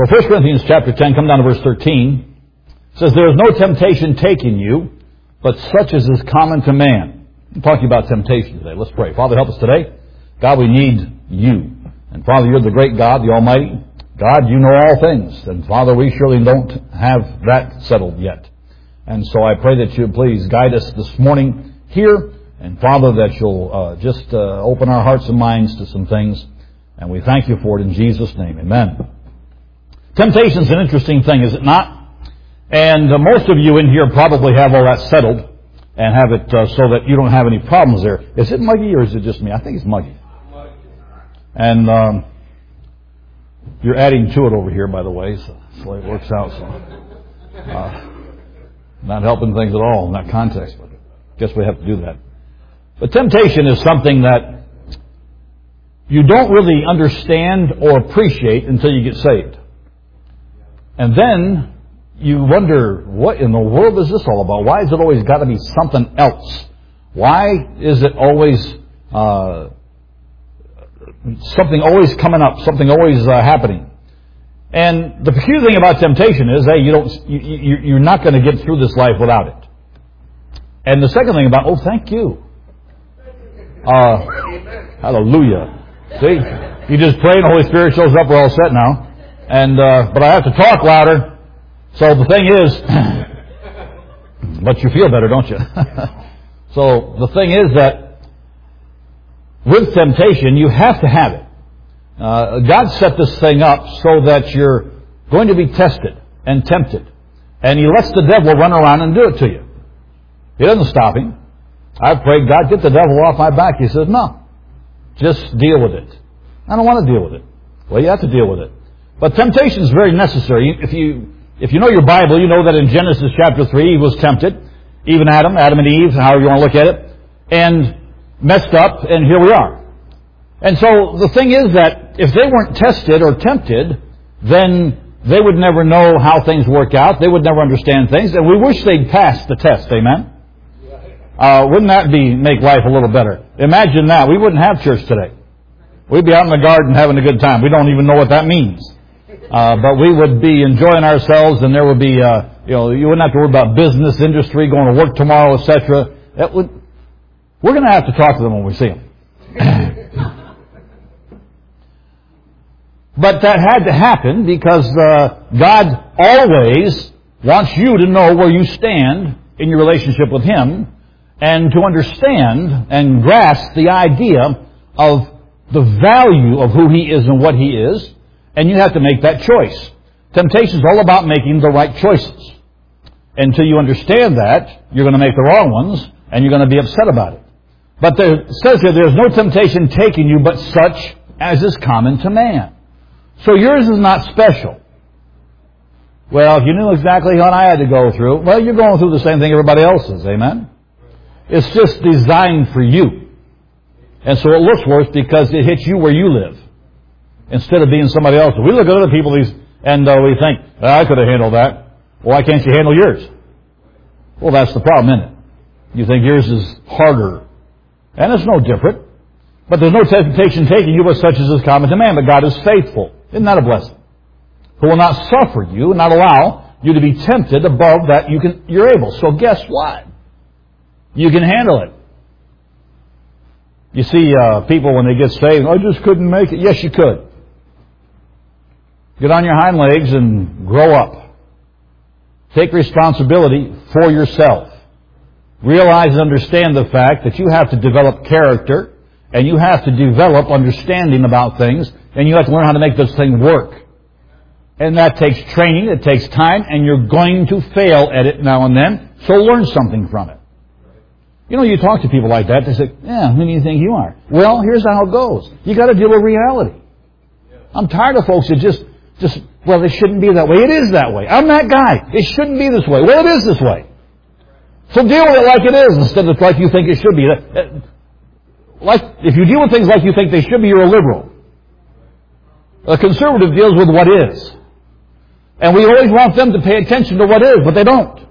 Well, 1 Corinthians chapter 10, come down to verse 13. It says, there is no temptation taking you, but such as is common to man. I'm talking about temptation today. Let's pray. Father, help us today. God, we need you. And Father, you're the great God, the Almighty. God, you know all things. And Father, we surely don't have that settled yet. And so I pray that you please guide us this morning here. And Father, that you'll just open our hearts and minds to some things. And we thank you for it in Jesus' name. Amen. Temptation's an interesting thing, is it not? And most of you in here probably have all that settled and have it so that you don't have any problems there. Is it muggy or is it just me? I think it's muggy. And you're adding to it over here, by the way, so that's the way it works out. So not helping things at all in that context, but I guess we have to do that. But temptation is something that you don't really understand or appreciate until you get saved. And then you wonder, what in the world is this all about? Why has it always got to be something else? Why is it always something always coming up, something always happening? And the peculiar thing about temptation is, hey, you're not going to get through this life without it. And the second thing about, thank you. Hallelujah. See, you just pray and the Holy Spirit shows up, we're all set now. And but I have to talk louder. So the thing is, but you feel better, don't you? So the thing is that with temptation, you have to have it. God set this thing up so that you're going to be tested and tempted. And He lets the devil run around and do it to you. He doesn't stop him. I've prayed, God, get the devil off my back. He says, no. Just deal with it. I don't want to deal with it. Well, you have to deal with it. But temptation is very necessary. If you know your Bible, you know that in Genesis chapter 3, Eve was tempted. Even Adam and Eve, however you want to look at it. And messed up, and here we are. And so the thing is that if they weren't tested or tempted, then they would never know how things work out. They would never understand things. And we wish they'd passed the test. Amen? Wouldn't that make life a little better? Imagine that. We wouldn't have church today. We'd be out in the garden having a good time. We don't even know what that means. But we would be enjoying ourselves, and there would be, you wouldn't have to worry about business, industry, going to work tomorrow, etc. We're going to have to talk to them when we see them. But that had to happen because God always wants you to know where you stand in your relationship with Him and to understand and grasp the idea of the value of who He is and what He is, and you have to make that choice. Temptation is all about making the right choices. Until you understand that, you're going to make the wrong ones, and you're going to be upset about it. But it says here, there's no temptation taking you but such as is common to man. So yours is not special. Well, if you knew exactly what I had to go through, well, you're going through the same thing everybody else is. Amen? It's just designed for you. And so it looks worse because it hits you where you live instead of being somebody else. We look at other people and we think, I could have handled that. Why can't you handle yours? Well, that's the problem, isn't it? You think yours is harder. And it's no different. But there's no temptation taking you but such as is common to man. But God is faithful. Isn't that a blessing? Who will not suffer you and not allow you to be tempted above that you're able. So guess what? You can handle it. You see people when they get saved, I just couldn't make it. Yes, you could. Get on your hind legs and grow up. Take responsibility for yourself. Realize and understand the fact that you have to develop character and you have to develop understanding about things and you have to learn how to make those things work. And that takes training, it takes time, and you're going to fail at it now and then, so learn something from it. You know, you talk to people like that, they say, who do you think you are? Well, here's how it goes. You got to deal with reality. I'm tired of folks that just, well, it shouldn't be that way. It is that way. I'm that guy. It shouldn't be this way. Well, it is this way. So deal with it like it is instead of like you think it should be. Like, if you deal with things like you think they should be, you're a liberal. A conservative deals with what is. And we always want them to pay attention to what is, but they don't.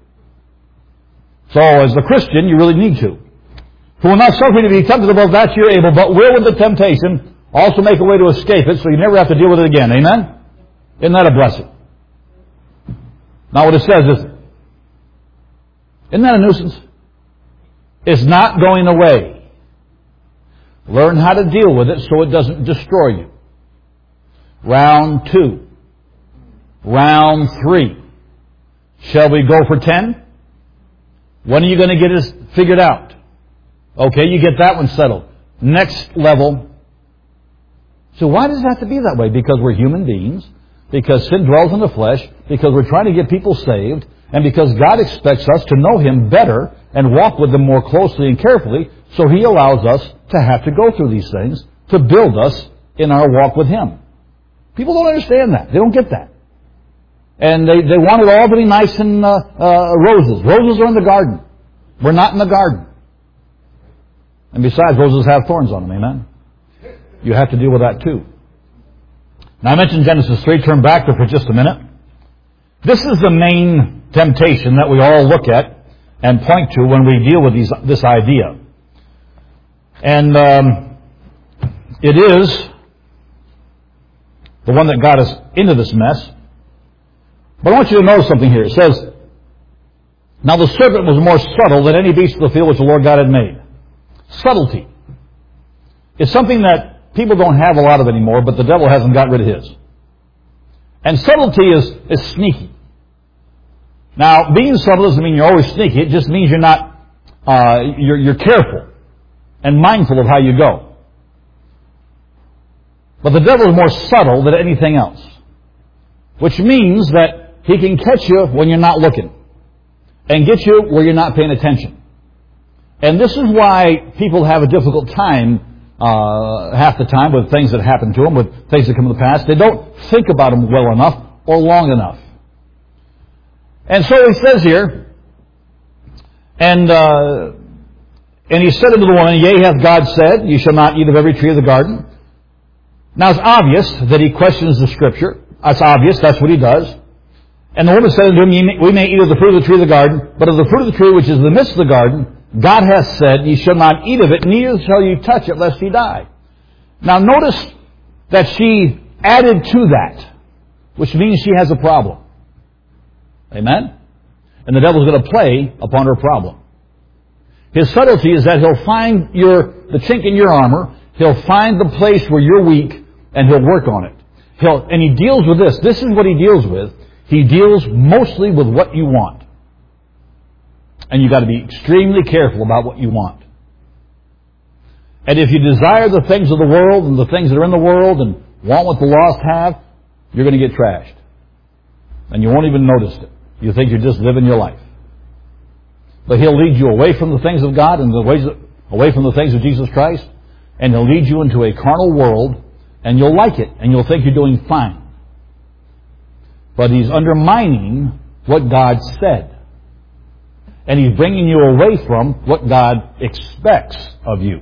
So as a Christian, you really need to. Who will not suffer to be tempted above that you're able, but will with the temptation also make a way to escape it so you never have to deal with it again. Amen? Isn't that a blessing? Now what it says is, isn't that a nuisance? It's not going away. Learn how to deal with it so it doesn't destroy you. Round 2. Round 3. Shall we go for 10? When are you going to get this figured out? Okay, you get that one settled. Next level. So why does it have to be that way? Because we're human beings. Because sin dwells in the flesh. Because we're trying to get people saved. And because God expects us to know Him better and walk with Him more closely and carefully. So He allows us to have to go through these things to build us in our walk with Him. People don't understand that. They don't get that. And they want it all to be nice and roses. Roses are in the garden. We're not in the garden. And besides, roses have thorns on them, amen? You have to deal with that too. Now I mentioned Genesis 3. Turn back there for just a minute. This is the main temptation that we all look at and point to when we deal with this idea. And it is the one that got us into this mess. But I want you to notice something here. It says, now the serpent was more subtle than any beast of the field which the Lord God had made. Subtlety. It's something that people don't have a lot of anymore, but the devil hasn't got rid of his. And subtlety is sneaky. Now, being subtle doesn't mean you're always sneaky. It just means you're not, you're careful and mindful of how you go. But the devil is more subtle than anything else. Which means that he can catch you when you're not looking. And get you where you're not paying attention. And this is why people have a difficult time half the time with things that happen to them, with things that come in the past. They don't think about them well enough or long enough. And so he says here, and he said unto the woman, Yea, hath God said, Ye shall not eat of every tree of the garden. Now it's obvious that he questions the Scripture. That's obvious. That's what he does. And the woman said unto him, We may eat of the fruit of the tree of the garden, but of the fruit of the tree which is in the midst of the garden, God hath said, Ye shall not eat of it, neither shall ye touch it, lest ye die. Now notice that she added to that, which means she has a problem. Amen? And the devil's going to play upon her problem. His subtlety is that he'll find the chink in your armor, he'll find the place where you're weak, and he'll work on it. And he deals with this. This is what he deals with. He deals mostly with what you want. And you've got to be extremely careful about what you want. And if you desire the things of the world and the things that are in the world and want what the lost have, you're going to get trashed. And you won't even notice it. You think you're just living your life. But he'll lead you away from the things of God and away from the things of Jesus Christ. And he'll lead you into a carnal world. And you'll like it. And you'll think you're doing fine. But he's undermining what God said. And he's bringing you away from what God expects of you.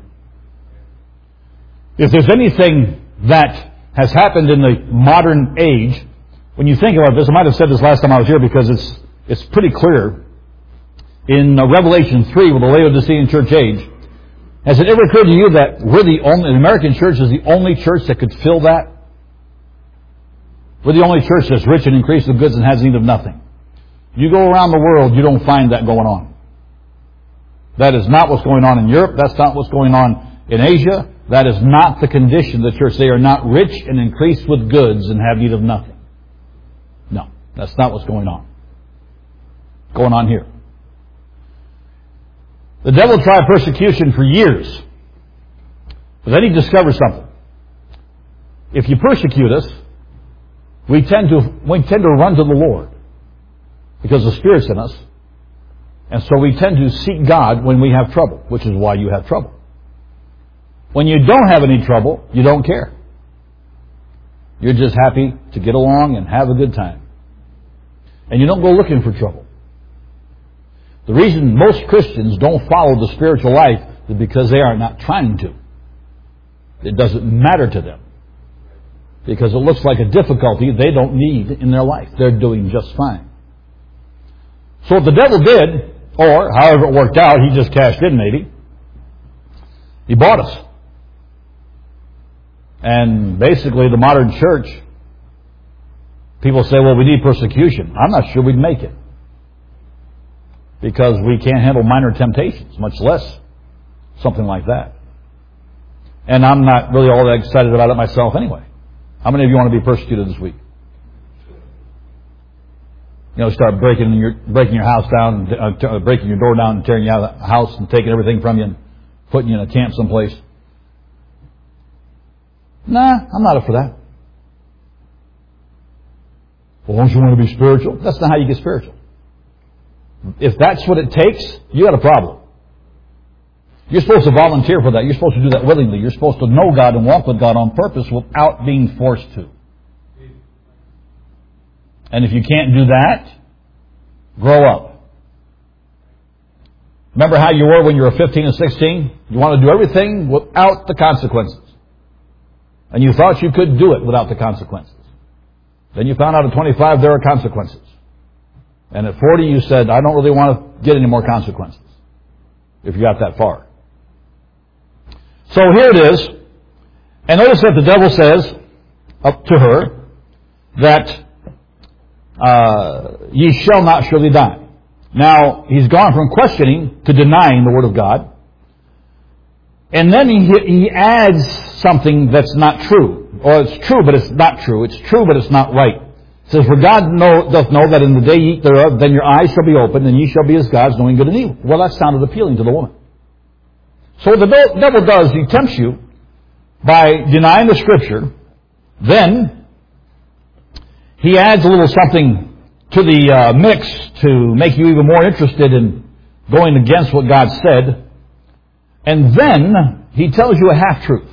If there's anything that has happened in the modern age, when you think about this, I might have said this last time I was here because it's pretty clear. In Revelation 3 with the Laodicean church age, has it ever occurred to you that the American church is the only church that could fill that? We're the only church that's rich and increased with goods and has need of nothing. You go around the world, you don't find that going on. That is not what's going on in Europe. That's not what's going on in Asia. That is not the condition of the church. They are not rich and increased with goods and have need of nothing. No, that's not what's going on. Going on here. The devil tried persecution for years. But then he discovered something. If you persecute us, we tend to run to the Lord. Because the Spirit's in us. And so we tend to seek God when we have trouble, which is why you have trouble. When you don't have any trouble, you don't care. You're just happy to get along and have a good time. And you don't go looking for trouble. The reason most Christians don't follow the spiritual life is because they are not trying to. It doesn't matter to them. Because it looks like a difficulty they don't need in their life. They're doing just fine. So what the devil did, or however it worked out, he just cashed in maybe. He bought us. And basically the modern church People say, well, we need persecution. I'm not sure we'd make it. Because we can't handle minor temptations, much less something like that. And I'm not really all that excited about it myself anyway. How many of you want to be persecuted this week? Start breaking your house down, breaking your door down and tearing you out of the house and taking everything from you and putting you in a camp someplace. Nah, I'm not up for that. Well, don't you want to be spiritual? That's not how you get spiritual. If that's what it takes, you got a problem. You're supposed to volunteer for that. You're supposed to do that willingly. You're supposed to know God and walk with God on purpose without being forced to. And if you can't do that, grow up. Remember how you were when you were 15 and 16? You want to do everything without the consequences. And you thought you could do it without the consequences. Then you found out at 25 there are consequences. And at 40 you said, I don't really want to get any more consequences. If you got that far. So here it is. And notice that the devil says up to her that ye shall not surely die. Now, he's gone from questioning to denying the Word of God. And then he adds something that's not true. Or it's true, but it's not true. It's true, but it's not right. It says, for God doth know that in the day ye eat thereof, then your eyes shall be opened, and ye shall be as gods, knowing good and evil. Well, that sounded appealing to the woman. So what the devil does, he tempts you by denying the Scripture. Then he adds a little something to the mix to make you even more interested in going against what God said. And then he tells you a half-truth.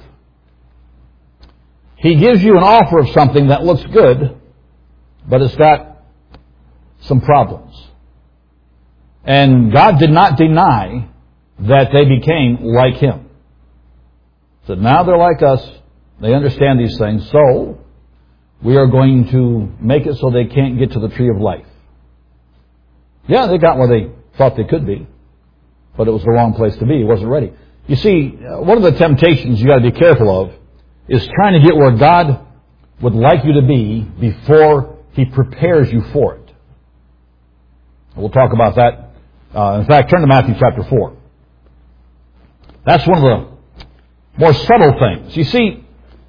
He gives you an offer of something that looks good, but it's got some problems. And God did not deny that they became like Him. So now they're like us. They understand these things. So we are going to make it so they can't get to the tree of life. Yeah, they got where they thought they could be, but it was the wrong place to be. It wasn't ready. You see, one of the temptations you got to be careful of is trying to get where God would like you to be before He prepares you for it. We'll talk about that. In fact, turn to Matthew chapter 4. That's one of the more subtle things. You see,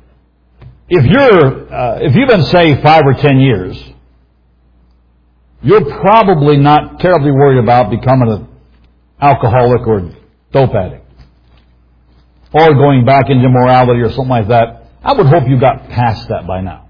if you've been saved 5 or 10 years, you're probably not terribly worried about becoming an alcoholic or dope addict, or going back into immorality or something like that. I would hope you got past that by now.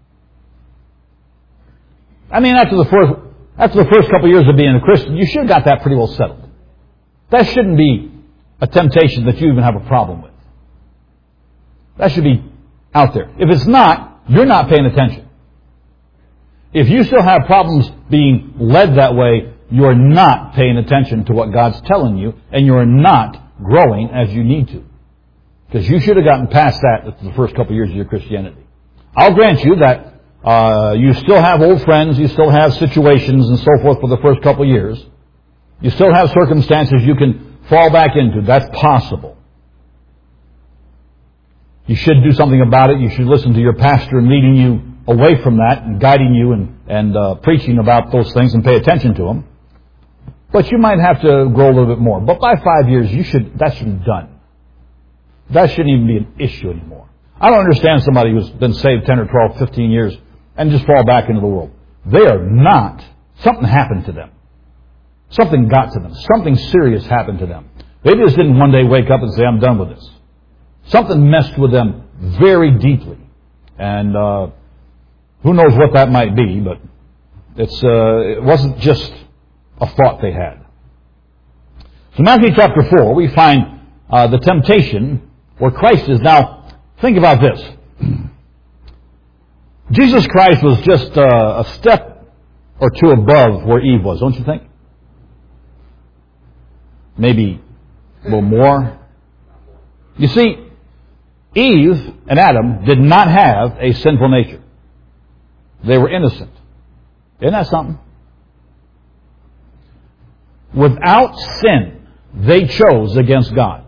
I mean, after the first couple of years of being a Christian, you should have got that pretty well settled. That shouldn't be a temptation that you even have a problem with. That should be out there. If it's not, you're not paying attention. If you still have problems being led that way, you're not paying attention to what God's telling you, and you're not growing as you need to. Because you should have gotten past that after the first couple of years of your Christianity. I'll grant you that you still have old friends, you still have situations and so forth for the first couple of years. You still have circumstances you can fall back into. That's possible. You should do something about it. You should listen to your pastor in leading you away from that and guiding you and preaching about those things and pay attention to them. But you might have to grow a little bit more. But by 5 years, that should be done. That shouldn't even be an issue anymore. I don't understand somebody who's been saved 10 or 12, 15 years and just fall back into the world. They are not. Something happened to them. Something got to them. Something serious happened to them. They just didn't one day wake up and say, I'm done with this. Something messed with them very deeply. And who knows what that might be, but it wasn't just a thought they had. So Matthew chapter 4, we find the temptation where Christ is. Now, think about this. Jesus Christ was just a step or two above where Eve was, don't you think? Maybe a little more. You see, Eve and Adam did not have a sinful nature. They were innocent. Isn't that something? Without sin, they chose against God.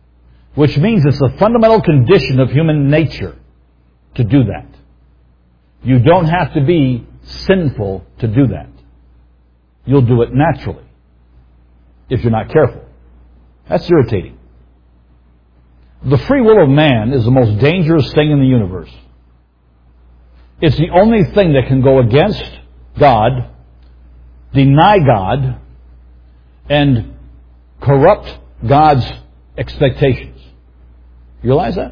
Which means it's a fundamental condition of human nature to do that. You don't have to be sinful to do that. You'll do it naturally if you're not careful. That's irritating. The free will of man is the most dangerous thing in the universe. It's the only thing that can go against God, deny God, and corrupt God's expectations. You realize that?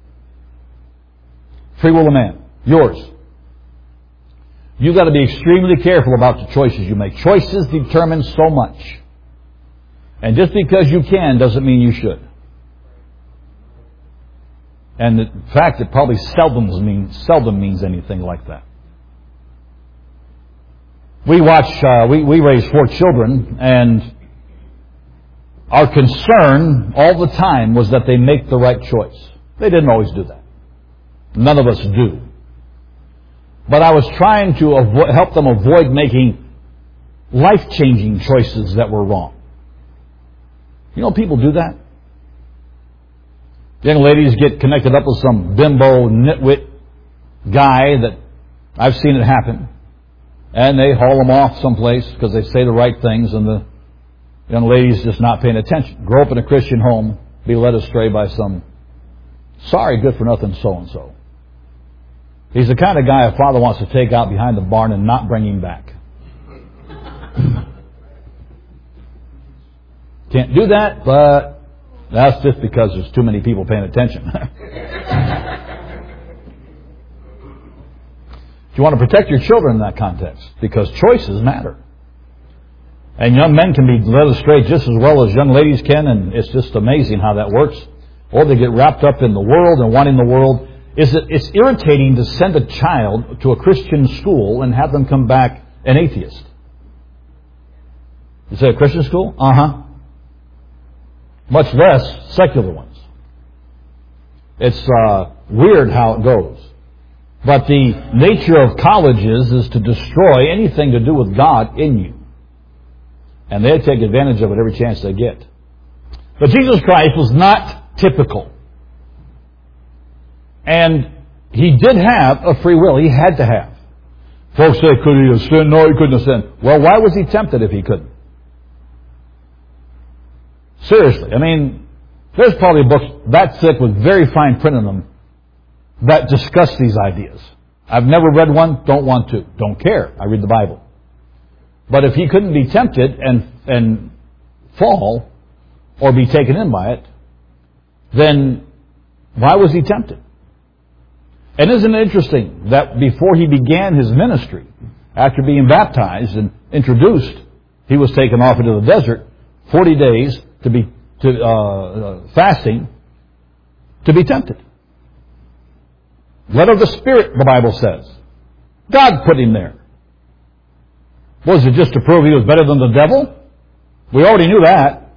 Free will of man. Yours. You've got to be extremely careful about the choices you make. Choices determine so much. And just because you can doesn't mean you should. And in fact, it probably seldom means anything like that. We raised 4 children, and our concern all the time was that they make the right choice. They didn't always do that. None of us do. But I was trying to help them avoid making life-changing choices that were wrong. You know, people do that. Young ladies get connected up with some bimbo nitwit guy that I've seen it happen. And they haul them off someplace because they say the right things, and the young lady's just not paying attention. Grow up in a Christian home, be led astray by some sorry, good-for-nothing so-and-so. He's the kind of guy a father wants to take out behind the barn and not bring him back. Can't do that, but that's just because there's too many people paying attention. You want to protect your children in that context, because choices matter. And young men can be led astray just as well as young ladies can, and it's just amazing how that works. Or they get wrapped up in the world and wanting the world. It's irritating to send a child to a Christian school and have them come back an atheist. You say a Christian school? Uh-huh. Much less secular ones. It's weird how it goes. But the nature of colleges is to destroy anything to do with God in you. And they take advantage of it every chance they get. But Jesus Christ was not typical. And He did have a free will. He had to have. Folks say, could He have sinned? No, He couldn't have sinned. Well, why was He tempted if He couldn't? Seriously. I mean, there's probably books that thick with very fine print in them that discuss these ideas. I've never read one, don't want to. Don't care. I read the Bible. But if He couldn't be tempted and fall or be taken in by it, then why was He tempted? And isn't it interesting that before He began His ministry, after being baptized and introduced, He was taken off into the desert 40 days fasting to be tempted. Led of the Spirit, the Bible says. God put Him there. Was it just to prove He was better than the devil? We already knew that.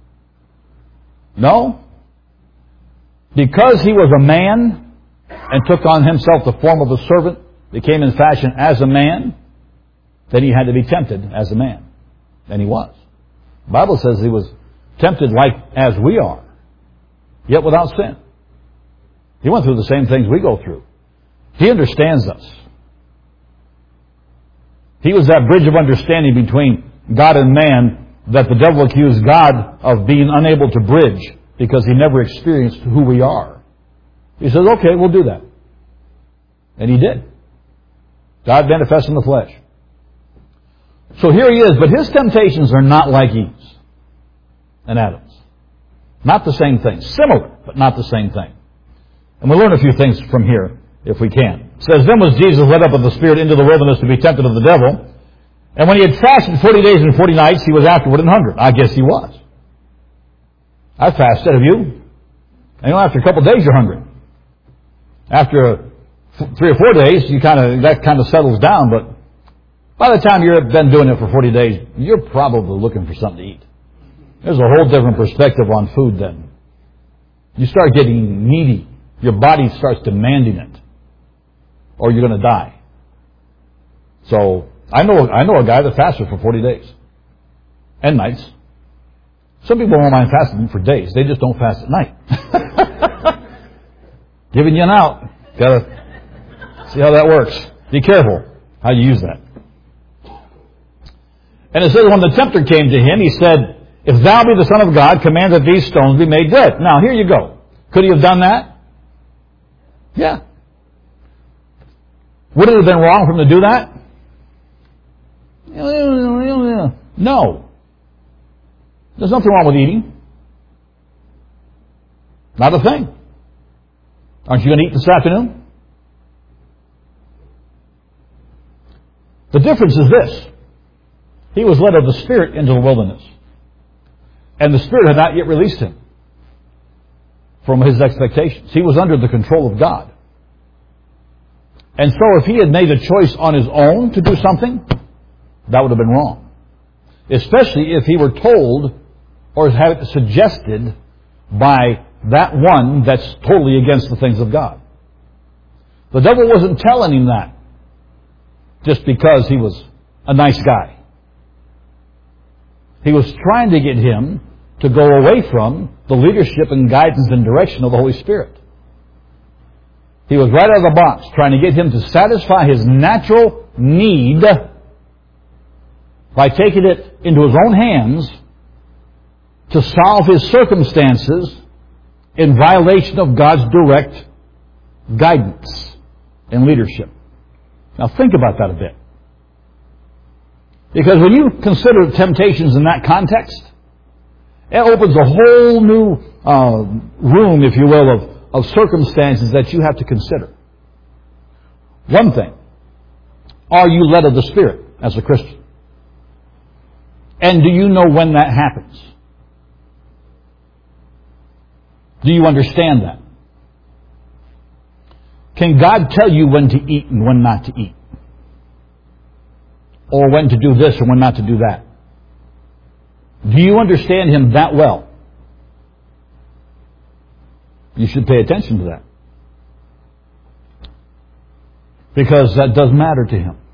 No. Because He was a man and took on Himself the form of a servant, became in fashion as a man, then He had to be tempted as a man. And He was. The Bible says He was tempted like as we are, yet without sin. He went through the same things we go through. He understands us. He was that bridge of understanding between God and man that the devil accused God of being unable to bridge because He never experienced who we are. He says, okay, we'll do that. And He did. God manifests in the flesh. So here He is, but His temptations are not like Eve's and Adam's. Not the same thing. Similar, but not the same thing. And we'll learn a few things from here, if we can. It says, then was Jesus led up of the Spirit into the wilderness to be tempted of the devil. And when He had fasted 40 days and 40 nights, He was afterward and hungry. I guess He was. I fasted, have you? And after a couple of days, you're hungry. After 3 or 4 days, that kind of settles down. But by the time you've been doing it for 40 days, you're probably looking for something to eat. There's a whole different perspective on food then. You start getting needy. Your body starts demanding it. Or you're going to die. So, I know a guy that fasted for 40 days. And nights. Some people don't mind fasting for days. They just don't fast at night. Giving you an out. Gotta see how that works. Be careful how you use that. And it says, when the tempter came to him, he said, if thou be the Son of God, command that these stones be made bread. Now, here you go. Could he have done that? Yeah. Would it have been wrong for him to do that? No. There's nothing wrong with eating. Not a thing. Aren't you going to eat this afternoon? The difference is this. He was led of the Spirit into the wilderness. And the Spirit had not yet released him from his expectations. He was under the control of God. And so if he had made a choice on his own to do something, that would have been wrong. Especially if he were told or had it suggested by that one that's totally against the things of God. The devil wasn't telling him that just because he was a nice guy. He was trying to get him to go away from the leadership and guidance and direction of the Holy Spirit. He was right out of the box trying to get him to satisfy his natural need by taking it into his own hands to solve his circumstances in violation of God's direct guidance and leadership. Now think about that a bit. Because when you consider temptations in that context, it opens a whole new room, if you will, of circumstances that you have to consider. One thing, are you led of the Spirit as a Christian? And do you know when that happens? Do you understand that? Can God tell you when to eat and when not to eat? Or when to do this and when not to do that? Do you understand Him that well? You should pay attention to that. Because that does matter to Him.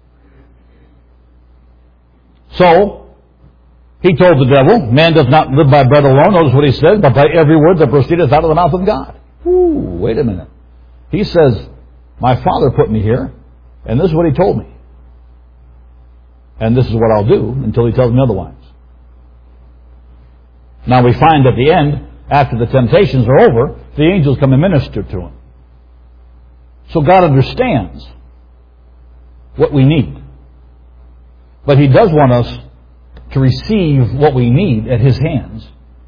So, He told the devil, man does not live by bread alone, notice what He said, but by every word that proceedeth out of the mouth of God. Ooh, wait a minute. He says, my Father put me here, and this is what He told me. And this is what I'll do until He tells me otherwise. Now we find at the end, after the temptations are over, the angels come and minister to him. So God understands what we need. But He does want us to receive what we need at His hands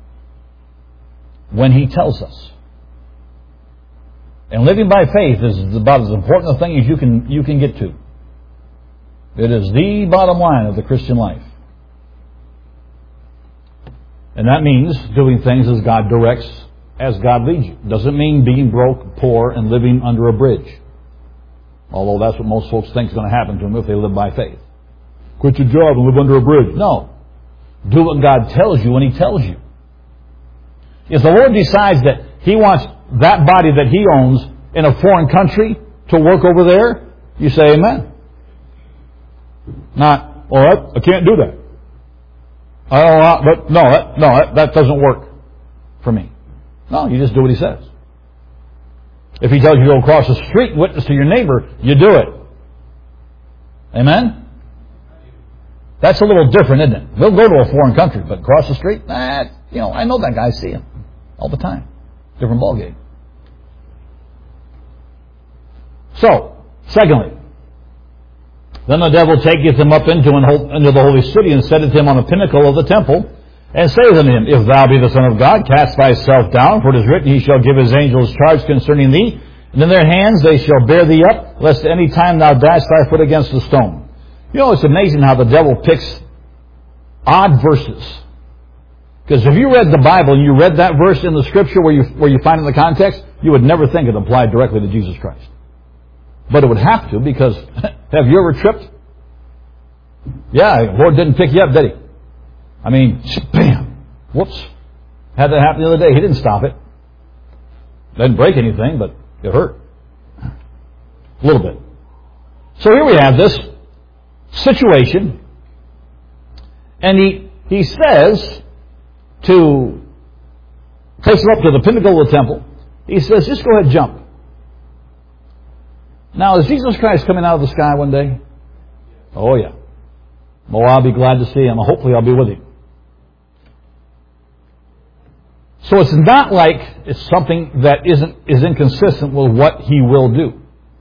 when He tells us. And living by faith is about as important a thing as you can get to. It is the bottom line of the Christian life. And that means doing things as God directs, as God leads you. Doesn't mean being broke, poor, and living under a bridge. Although that's what most folks think is going to happen to them if they live by faith. Quit your job and live under a bridge. No. Do what God tells you when He tells you. If the Lord decides that He wants that body that He owns in a foreign country to work over there, you say amen. Not, well, I can't do that. That doesn't work for me. No, you just do what He says. If He tells you to go across the street and witness to your neighbor, you do it. Amen? That's a little different, isn't it? We'll go to a foreign country, but across the street, I know that guy, I see him all the time. Different ballgame. So, secondly, then the devil taketh him up into the holy city, and setteth him on a pinnacle of the temple, and saith unto him, if thou be the Son of God, cast thyself down, for it is written, He shall give His angels charge concerning thee, and in their hands they shall bear thee up, lest any time thou dash thy foot against a stone. You know, it's amazing how the devil picks odd verses. Because if you read the Bible and you read that verse in the Scripture where you find it in the context, you would never think it applied directly to Jesus Christ. But it would have to, because have you ever tripped? Yeah, the Lord didn't pick you up, did He? I mean, bam! Whoops. Had that happen the other day. He didn't stop it. Didn't break anything, but it hurt. A little bit. So here we have this situation, and he says to take him up to the pinnacle of the temple. He says, just go ahead and jump. Now, is Jesus Christ coming out of the sky one day? Oh, yeah. Oh, I'll be glad to see Him. Hopefully I'll be with Him. So it's not like it's something that is inconsistent with what He will do.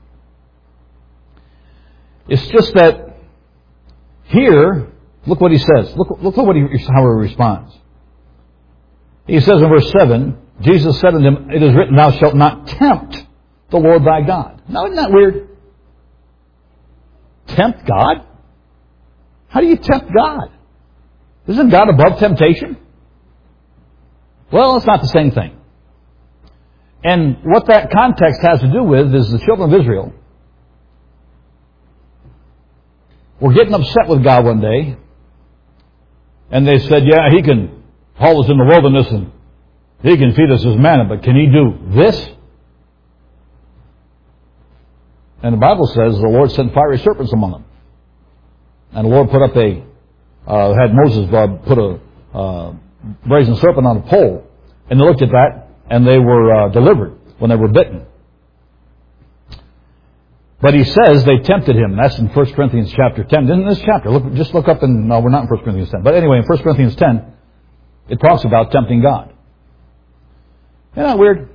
It's just that here, look what He says. Look what how He responds. He says in verse 7, Jesus said unto him, it is written, thou shalt not tempt the Lord thy God. Now, isn't that weird? Tempt God? How do you tempt God? Isn't God above temptation? Well, it's not the same thing. And what that context has to do with is the children of Israel were getting upset with God one day. And they said, yeah, He can haul us in the wilderness and He can feed us His manna, but can He do this? And the Bible says the Lord sent fiery serpents among them. And the Lord put up had Moses put a brazen serpent on a pole. And they looked at that, and they were delivered when they were bitten. But He says they tempted Him. That's in 1 Corinthians chapter 10. In this chapter, look up in, no, we're not in 1 Corinthians 10. But anyway, in 1 Corinthians 10, it talks about tempting God. Isn't that weird?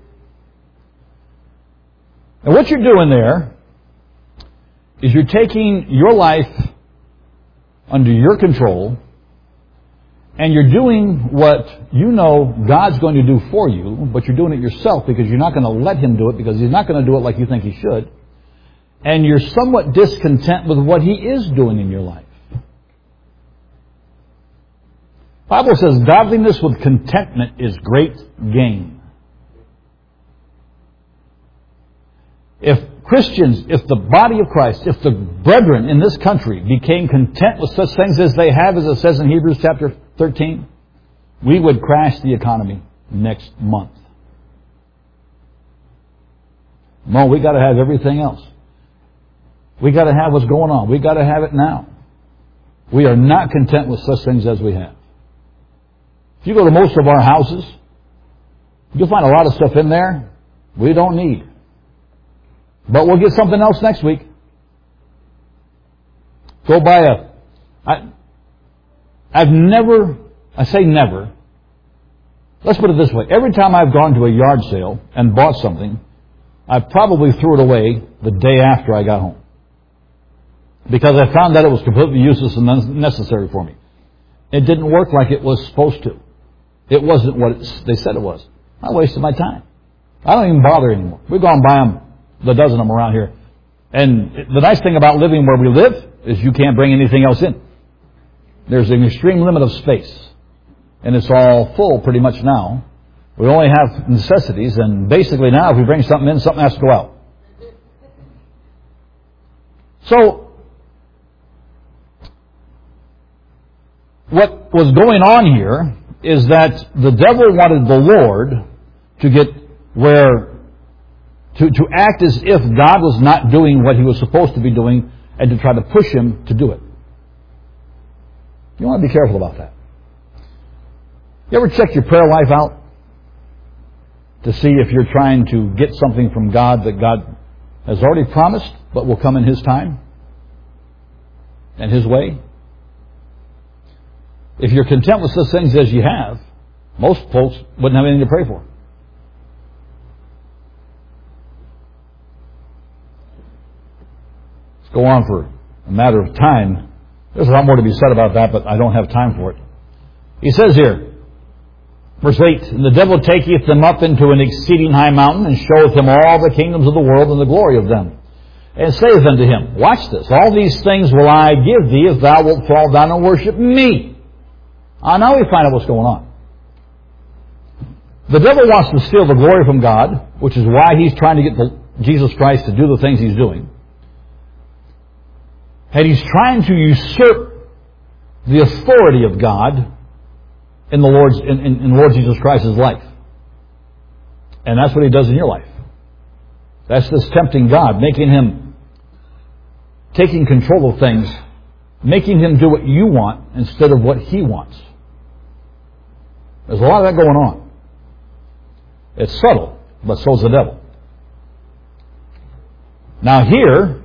And what you're doing there is you're taking your life under your control, and you're doing what you know God's going to do for you, but you're doing it yourself because you're not going to let Him do it because He's not going to do it like you think He should. And you're somewhat discontent with what He is doing in your life. The Bible says godliness with contentment is great gain. If Christians, if the body of Christ, if the brethren in this country became content with such things as they have, as it says in Hebrews chapter 13, we would crash the economy next month. No, we got to have everything else. We got to have what's going on. We got to have it now. We are not content with such things as we have. If you go to most of our houses, you'll find a lot of stuff in there we don't need. But we'll get something else next week. Go buy I've never, I say never. Let's put it this way. Every time I've gone to a yard sale and bought something, I probably threw it away the day after I got home. Because I found that it was completely useless and unnecessary for me. It didn't work like it was supposed to. It wasn't what they said it was. I wasted my time. I don't even bother anymore. We go and buy them, the dozen of them around here. And the nice thing about living where we live is you can't bring anything else in. There's an extreme limit of space. And it's all full pretty much now. We only have necessities, and basically now if we bring something in, something has to go out. So, what was going on here is that the devil wanted the Lord to get to act as if God was not doing what He was supposed to be doing, and to try to push Him to do it. You want to be careful about that. You ever check your prayer life out to see if you're trying to get something from God that God has already promised but will come in His time and His way? If you're content with such things as you have, most folks wouldn't have anything to pray for. Let's go on for a matter of time. There's a lot more to be said about that, but I don't have time for it. He says here, verse 8, and the devil taketh them up into an exceeding high mountain, and showeth him all the kingdoms of the world and the glory of them. And saith unto him, watch this, all these things will I give thee if thou wilt fall down and worship me. Now we find out what's going on. The devil wants to steal the glory from God, which is why he's trying to get Jesus Christ to do the things He's doing. And he's trying to usurp the authority of God in the Lord Jesus Christ's life. And that's what he does in your life. That's this tempting God, making Him, taking control of things, making Him do what you want instead of what He wants. There's a lot of that going on. It's subtle, but so's the devil. Now here,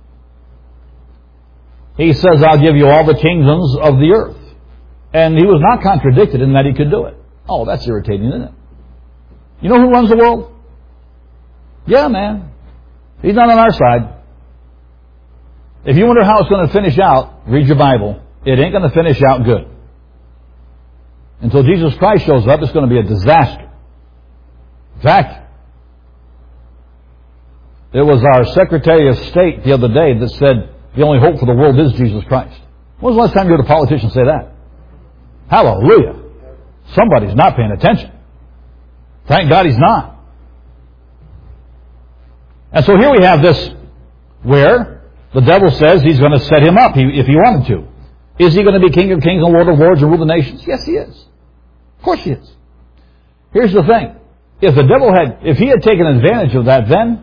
he says, I'll give you all the kingdoms of the earth. And he was not contradicted in that he could do it. Oh, that's irritating, isn't it? You know who runs the world? Yeah, man. He's not on our side. If you wonder how it's going to finish out, read your Bible. It ain't going to finish out good. Until Jesus Christ shows up, it's going to be a disaster. In fact, it was our Secretary of State the other day that said the only hope for the world is Jesus Christ. When was the last time you heard a politician say that? Hallelujah. Somebody's not paying attention. Thank God he's not. And so here we have this where the devil says he's going to set him up if he wanted to. Is he going to be King of Kings and Lord of Lords and rule the nations? Yes, he is. Of course he is. Here's the thing. If he had taken advantage of that then,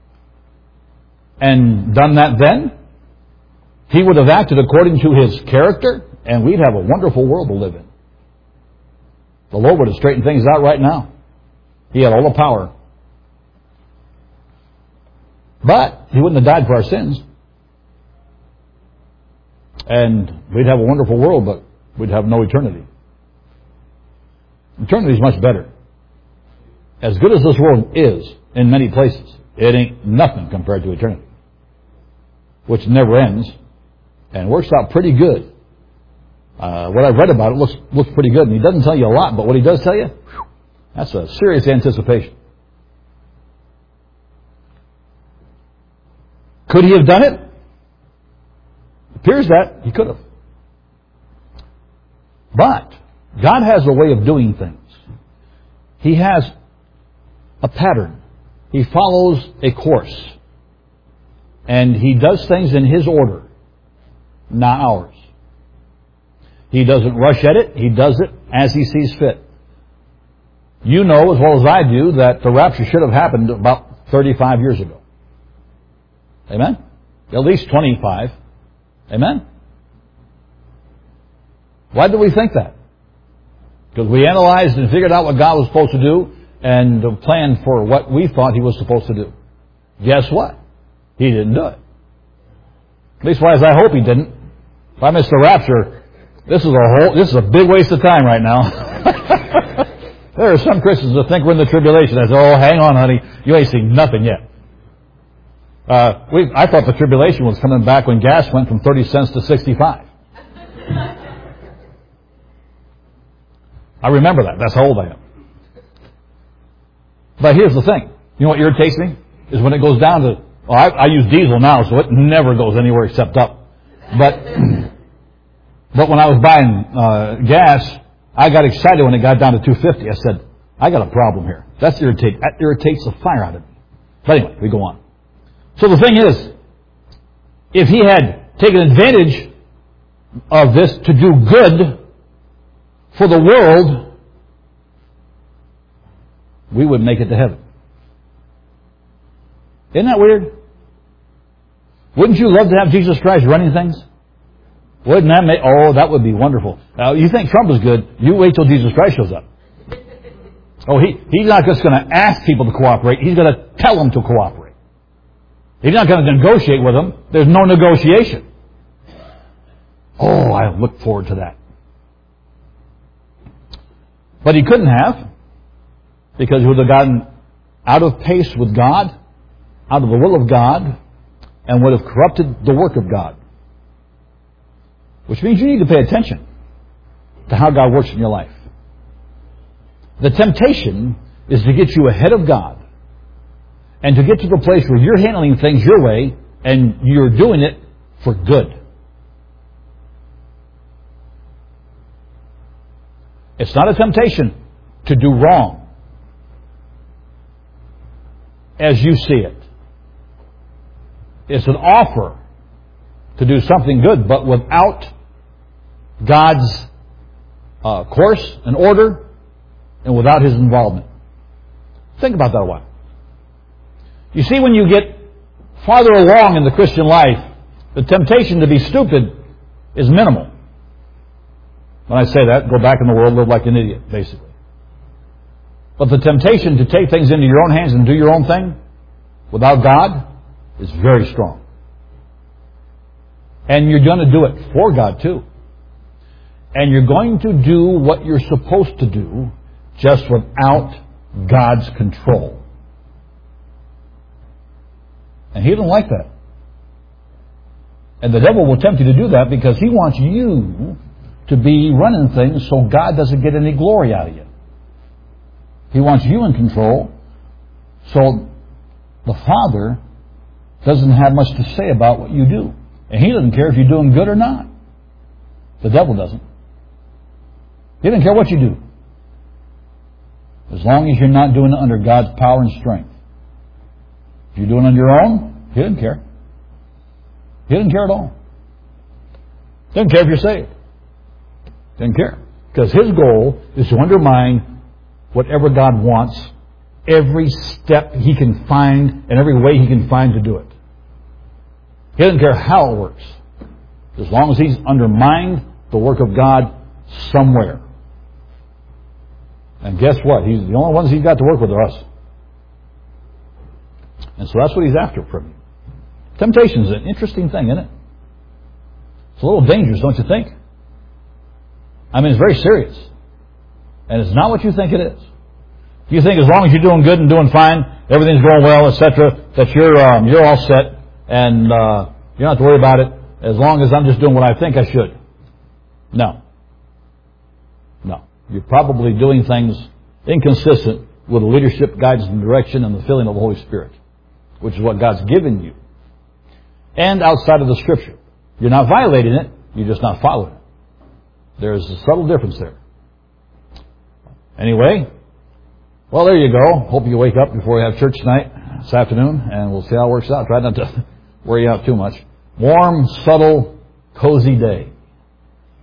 and done that then, he would have acted according to his character, and we'd have a wonderful world to live in. The Lord would have straightened things out right now. He had all the power. But he wouldn't have died for our sins. And we'd have a wonderful world, but we'd have no eternity. Eternity is much better. As good as this world is in many places, it ain't nothing compared to eternity, which never ends and works out pretty good. What I've read about it looks pretty good, and he doesn't tell you a lot, but what he does tell you, that's a serious anticipation. Could he have done it? Appears that he could have. But God has a way of doing things. He has a pattern. He follows a course. And he does things in his order, not ours. He doesn't rush at it. He does it as he sees fit. You know as well as I do that the rapture should have happened about 35 years ago. Amen? At least 25. Amen? Why do we think that? Because we analyzed and figured out what God was supposed to do and planned for what we thought he was supposed to do. Guess what? He didn't do it. At least as I hope he didn't. If I missed the rapture, this is a big waste of time right now. There are some Christians that think we're in the tribulation. I say, oh, hang on, honey. You ain't seen nothing yet. I thought the tribulation was coming back when gas went from 30 cents to 65. I remember that. That's how old I am. But here's the thing. You know what irritates me? Is when it goes down to... Well, I use diesel now, so it never goes anywhere except up. But when I was buying gas, I got excited when it got down to $2.50. I said, I got a problem here. That irritates the fire out of me. But anyway, we go on. So the thing is, if he had taken advantage of this to do good for the world, we would make it to heaven. Isn't that weird? Wouldn't you love to have Jesus Christ running things? Wouldn't that make... Oh, that would be wonderful. Now, you think Trump is good, you wait till Jesus Christ shows up. Oh, he's not just going to ask people to cooperate, he's going to tell them to cooperate. He's not going to negotiate with them. There's no negotiation. Oh, I look forward to that. But he couldn't have, because he would have gotten out of pace with God, out of the will of God, and would have corrupted the work of God. Which means you need to pay attention to how God works in your life. The temptation is to get you ahead of God and to get to the place where you're handling things your way and you're doing it for good. It's not a temptation to do wrong as you see it. It's an offer to do something good, but without God's course and order and without His involvement. Think about that a while. You see, when you get farther along in the Christian life, the temptation to be stupid is minimal. When I say that, go back in the world, live like an idiot, basically. But the temptation to take things into your own hands and do your own thing without God is very strong. And you're going to do it for God too. And you're going to do what you're supposed to do just without God's control. And He doesn't like that. And the devil will tempt you to do that because he wants you to be running things so God doesn't get any glory out of you. He wants you in control so the Father doesn't have much to say about what you do. And He doesn't care if you're doing good or not. The devil doesn't. He doesn't care what you do. As long as you're not doing it under God's power and strength. If you're doing it on your own, He doesn't care. He doesn't care at all. He doesn't care if you're saved. He doesn't care. Because His goal is to undermine whatever God wants, every step He can find and every way He can find to do it. He doesn't care how it works. As long as He's undermined the work of God somewhere. And guess what? The only ones He's got to work with are us. And so that's what He's after from you. Temptation is an interesting thing, isn't it? It's a little dangerous, don't you think? I mean, it's very serious. And it's not what you think it is. If you think as long as you're doing good and doing fine, everything's going well, etc., that you're all set and you don't have to worry about it as long as I'm just doing what I think I should. No. You're probably doing things inconsistent with the leadership, guidance, and direction and the filling of the Holy Spirit, which is what God's given you. And outside of the Scripture. You're not violating it, you're just not following it. There's a subtle difference there. Anyway, well, there you go. Hope you wake up before we have church tonight, this afternoon, and we'll see how it works out. Try not to worry you out too much. Warm, subtle, cozy day.